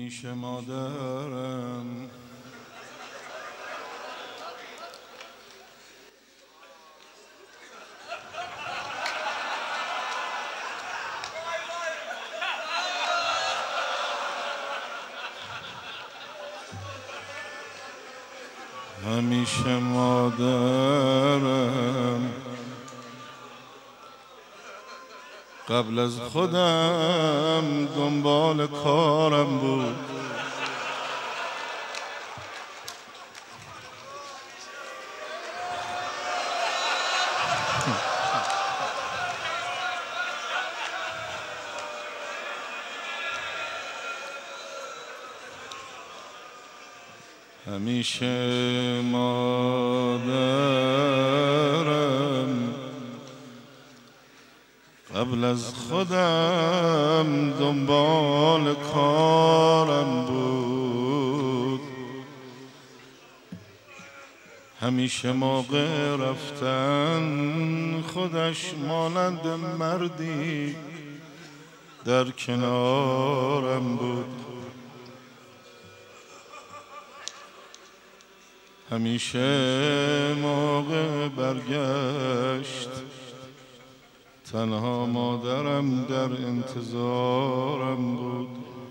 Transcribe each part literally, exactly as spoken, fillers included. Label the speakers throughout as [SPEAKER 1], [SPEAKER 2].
[SPEAKER 1] همیشه مادرم همیشه مادرم قبل از خودم دنبال کارم بود. همیشه مادرم قبل از خودم دنبال کارم بود. همیشه موقع رفتن خودش مانند مردی در کنارم بود. همیشه موقع برگشت تنها مادرم در انتظارم بود.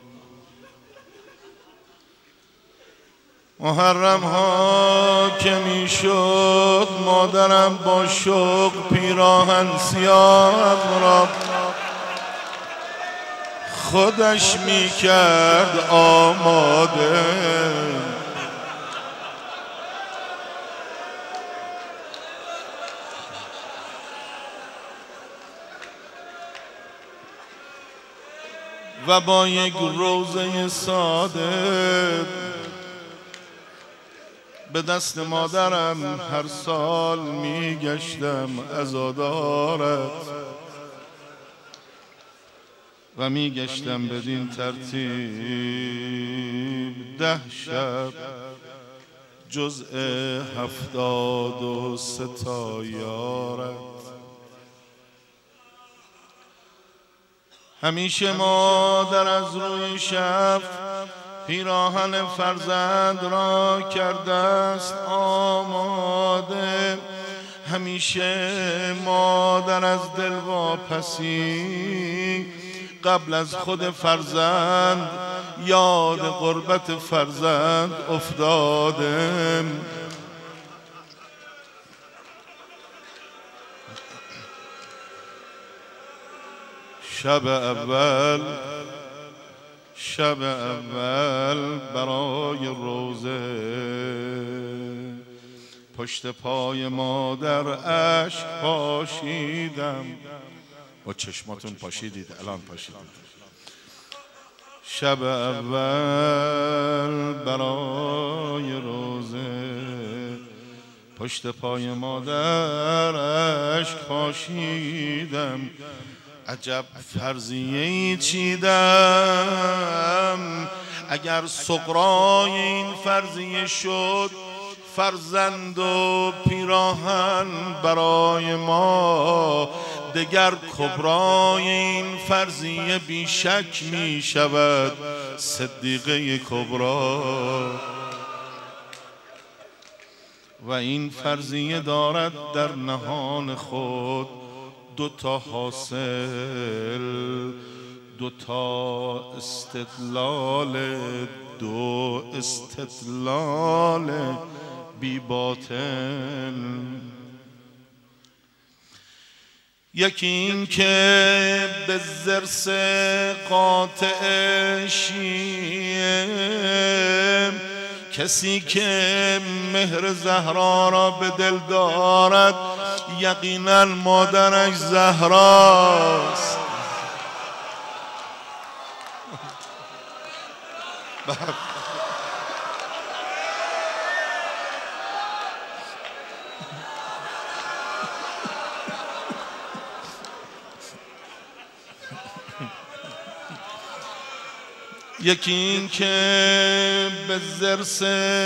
[SPEAKER 1] محرم ها که میشد مادرم با شوق پیراهن سیاه را خودش میکرد آماده. و با یک روزه ساده به دست مادرم هر سال میگشتم عزادارت و میگشتم بدین ترتیب ده شب جزء هفتاد و سه تا یارت. همیشه مادر از روی شب پیراهن فرزند را کرده است آماده. همیشه مادر از دلواپسی قبل از خود فرزند یاد غربت فرزند افتاده. شب اول شب اول برای روزه پشت پای مادر اشک پاشیدم. با چشماتون پاشیدید، الان پاشیدید. شب اول برای روزه پشت پای مادر اشک پاشیدم. عجب فرضیه‌ای چیدم اگر سغرای این فرضیه شد فرزند و پیراهن برای ما، دگر کبرای این فرضیه بیشک می شود صدیقه کبرا. و این فرضیه دارد در نهان خود دو تا حاصل، دو تا استدلال، دو استدلال بی باطل. یکی این که به ضرس قاطع شیعه کسی که مهر زهرا را به دل دارد یقینا مادرش زهراست. یکی این که به ضرس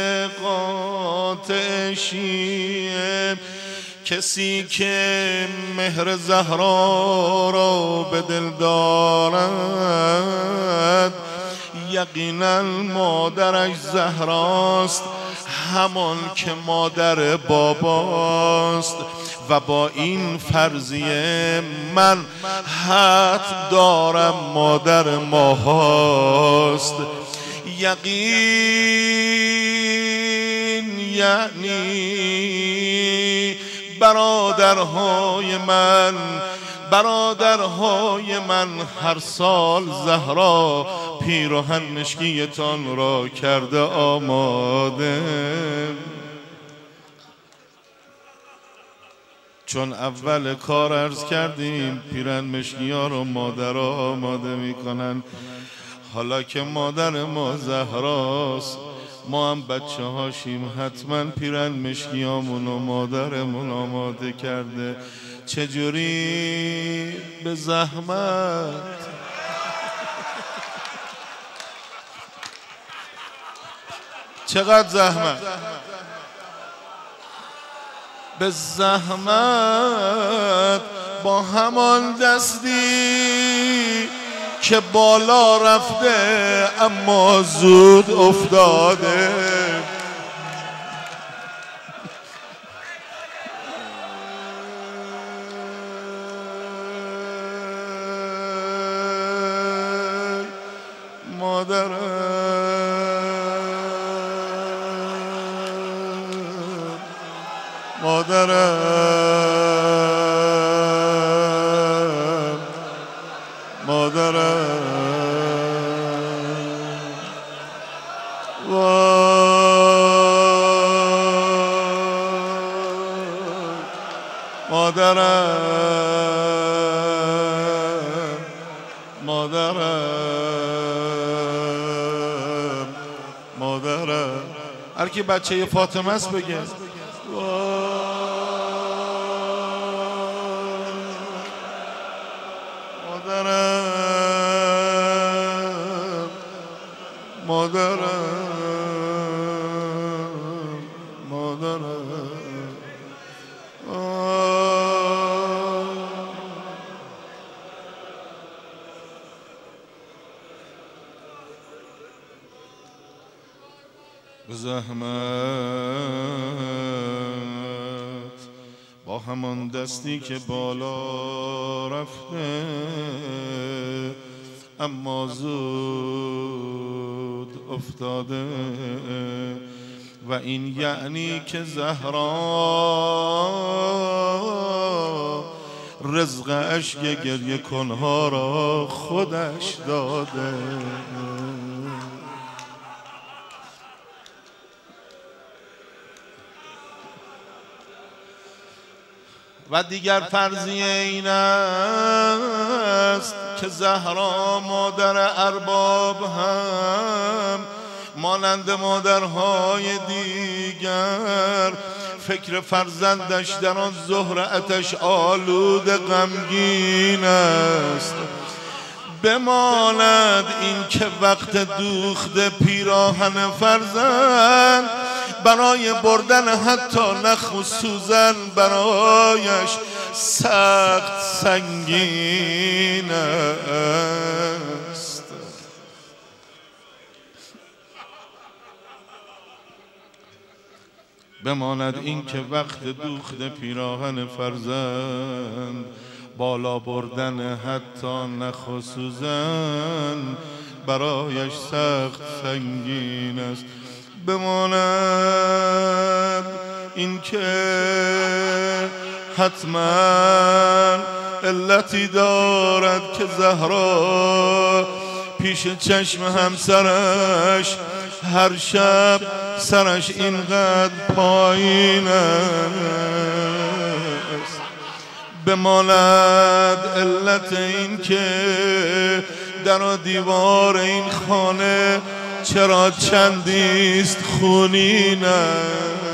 [SPEAKER 1] قاطع شیعه کسی که مهر زهرا را به دل دارد یقینا مادرش زهراست، همان که مادر باباست و با این فرضیه من حد دارم مادر ماهاست. یقین یعنی برادرهای من برادرهای من هر سال زهرا پیراهن مشکیتان را کرده آماده، چون اول کار عرض کردیم پیراهن مشکی ها رو مادرها آماده میکنن. حالا که مادر ما زهراست، ما هم بچه هاشیم، حتما پیراهن مشکی هامون و مادرمون آماده کرده. چجوری؟ به زحمت. چقدر زحمت؟ به زحمت با همان دستی که بالا رفته اما زود افتاده. مادرم مادرم مادرم مادرم مادرم مادرم. هر کی بچه فاطمه است بگه مادرم مادرم مادرم. به زحمت با همان دستی که بالا رفته اما زود افتاده، و این یعنی که زهرا رزق اشک گریه کنها را خودش داده. و دیگر فرضیه این است که زهرا مادر ارباب هم مانند مادرهای دیگر فکر فرزندش در آن ظهر آتش آلود غمگین است. بماند این که وقت دوخت پیراهن فرزند برای بردن حتی نخ و سوزن برایش سخت سنگین است. بماند این که وقت دوخت پیراهن فرزند بالا بردن حتی نخ و سوزن برایش سخت سنگین است. بماند این که حتما علتی دارد که زهرا پیش چشم همسرش هر شب سرش اینقدر پایین است. بماند علت این که در و دیوار این خانه چرا چندیست خونین است.